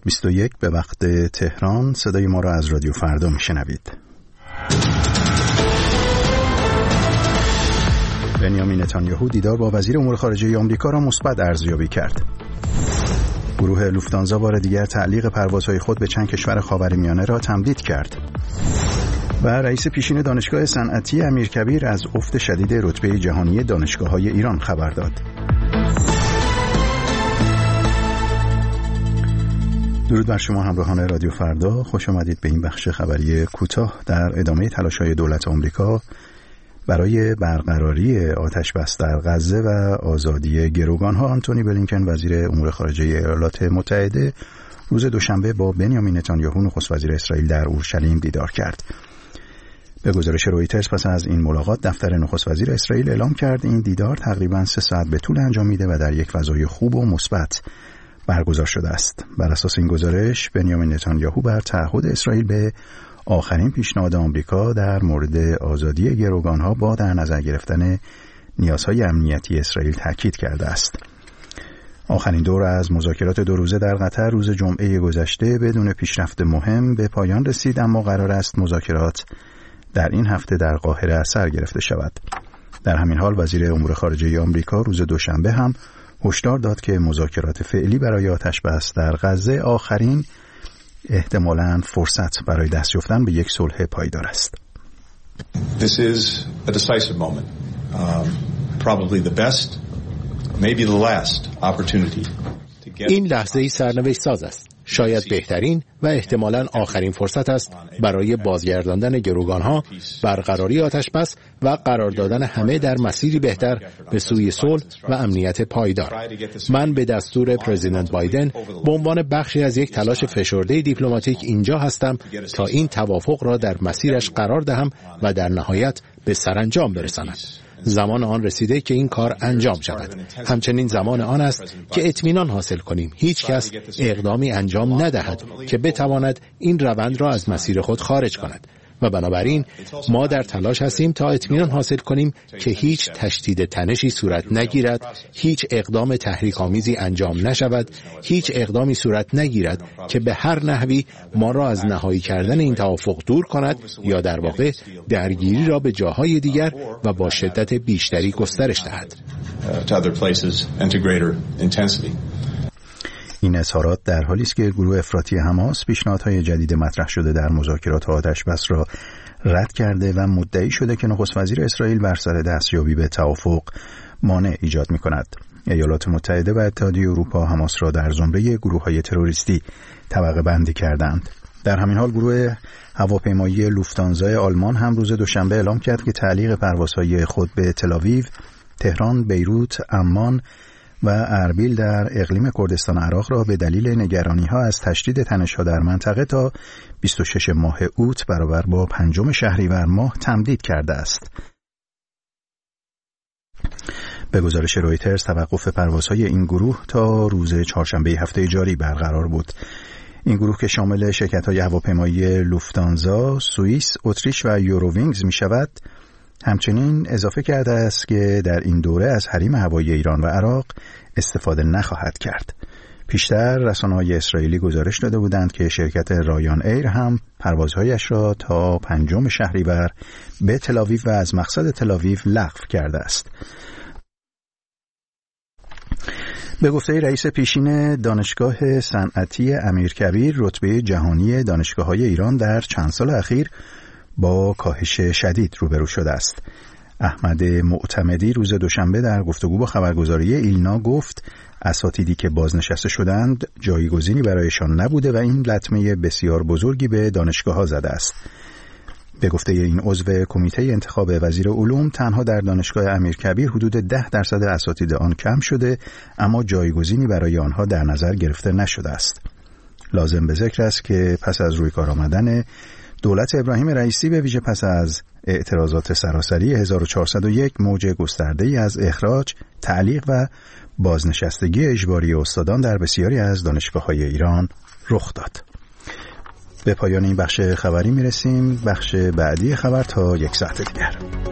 21 به وقت تهران. صدای ما را از رادیو فردا میشنوید. بنیامین نتانیاهو دیدار با وزیر امور خارجه آمریکا را مثبت ارزیابی کرد. گروه لوفتانزا بار دیگر تعلیق پروازهای خود به چند کشور خاورمیانه را تمدید کرد. و رئیس پیشین دانشگاه صنعتی امیرکبیر از افت شدید رتبه جهانی دانشگاه‌های ایران خبر داد. درود بر شما همراهان رادیو فردا، خوش آمدید به این بخش خبری کوتاه در ادامه تلاش‌های دولت آمریکا برای برقراری آتش بس در غزه و آزادی گروگان‌ها. آنتونی بلینکن وزیر امور خارجه ایالات متحده روز دوشنبه با بنیامین نتانیاهو نخست وزیر اسرائیل در اورشلیم دیدار کرد. به گزارش رویترز پس از این ملاقات دفتر نخست وزیر اسرائیل اعلام کرد این دیدار تقریباً 3 ساعت به طول انجامیده و در یک فضای خوب و مثبت برگزار شده است. بر اساس این گزارش بنیامین نتانیاهو بر تعهد اسرائیل به آخرین پیشنهاد آمریکا در مورد آزادی گروگانها با در نظر گرفتن نیازهای امنیتی اسرائیل تاکید کرده است. آخرین دور از مذاکرات 2 روزه در قطر روز جمعه گذشته بدون پیشرفت مهم به پایان رسید، اما قرار است مذاکرات در این هفته در قاهره سر گرفته شود. در همین حال وزیر امور خارجه آمریکا روز دوشنبه هم هشدار داد که مذاکرات فعلی برای آتش بس در غزه آخرین احتمالاً فرصت برای دست یافتن به یک صلح پایدار است. This is a decisive moment. Probably the best, maybe the last opportunity. این لحظه‌ای سرنوشت ساز است. شاید بهترین و احتمالاً آخرین فرصت است برای بازگرداندن گروگانها، برقراری آتش بس و قرار دادن همه در مسیری بهتر به سوی صلح و امنیت پایدار. من به دستور پرزیدنت بایدن به عنوان بخشی از یک تلاش فشرده دیپلماتیک اینجا هستم تا این توافق را در مسیرش قرار دهم و در نهایت به سرانجام برساند. زمان آن رسیده که این کار انجام شود. همچنین زمان آن است که اطمینان حاصل کنیم هیچ کس اقدامی انجام ندهد که بتواند این روند را از مسیر خود خارج کند. و بنابراین ما در تلاش هستیم تا اطمینان حاصل کنیم که هیچ تشدید تنشی صورت نگیرد، هیچ اقدام تحریک‌آمیزی انجام نشود، هیچ اقدامی صورت نگیرد که به هر نحوی ما را از نهایی کردن این توافق دور کند یا در واقع درگیری را به جاهای دیگر و با شدت بیشتری گسترش دهد. این اظهارات در حالی است که گروه افراطی حماس پیشنهادهای جدید مطرح شده در مذاکرات آتش بس را رد کرده و مدعی شده که نخست وزیر اسرائیل بر سر دستیابی به توافق مانع ایجاد می‌کند. ایالات متحده و اتحادیه اروپا حماس را در زمره گروه‌های تروریستی طبقه بندی کردند. در همین حال گروه هواپیمایی لوفتانزا آلمان هم روز دوشنبه اعلام کرد که تعلیق پروازهای خود به تل‌آویو، تهران، بیروت، عمان و اربیل در اقلیم کردستان عراق را به دلیل نگرانی‌ها از تشدید تنش‌ها در منطقه تا 26 ماه اوت برابر با 5 شهریور ماه تمدید کرده است. به گزارش رویترز توقف پروازهای این گروه تا روز چهارشنبه هفته جاری برقرار بود. این گروه که شامل شرکت‌های هواپیمایی لوفتانزا، سوئیس، اتریش و یورووینگز می‌شود، همچنین اضافه کرده است که در این دوره از حریم هوایی ایران و عراق استفاده نخواهد کرد. پیشتر رسانه‌های اسرائیلی گزارش داده بودند که شرکت رایان ایر هم پروازهایش را تا 5 شهریور به تل‌آویو و از مقصد تل‌آویو لغو کرده است. به گفته رئیس پیشین دانشگاه صنعتی امیرکبیر، رتبه جهانی دانشگاه‌های ایران در چند سال اخیر با کاهش شدید روبرو شده است. احمد معتمدی روز دوشنبه در گفتگو با خبرگزاری ایلنا گفت اساتیدی که بازنشسته شدند جایگزینی برایشان نبوده و این لطمه بسیار بزرگی به دانشگاه‌ها زده است. به گفته این عضو کمیته انتخاب وزیر علوم، تنها در دانشگاه امیرکبیر حدود 10% اساتید آن کم شده، اما جایگزینی برای آنها در نظر گرفته نشده است. لازم به ذکر است که پس از روی کار آمدن دولت ابراهیم رئیسی، به ویژه پس از اعتراضات سراسری 1401، موج گسترده‌ای از اخراج، تعلیق و بازنشستگی اجباری استادان در بسیاری از دانشگاه‌های ایران رخ داد. به پایان این بخش خبری میرسیم. بخش بعدی خبر تا 1 ساعت دیگر.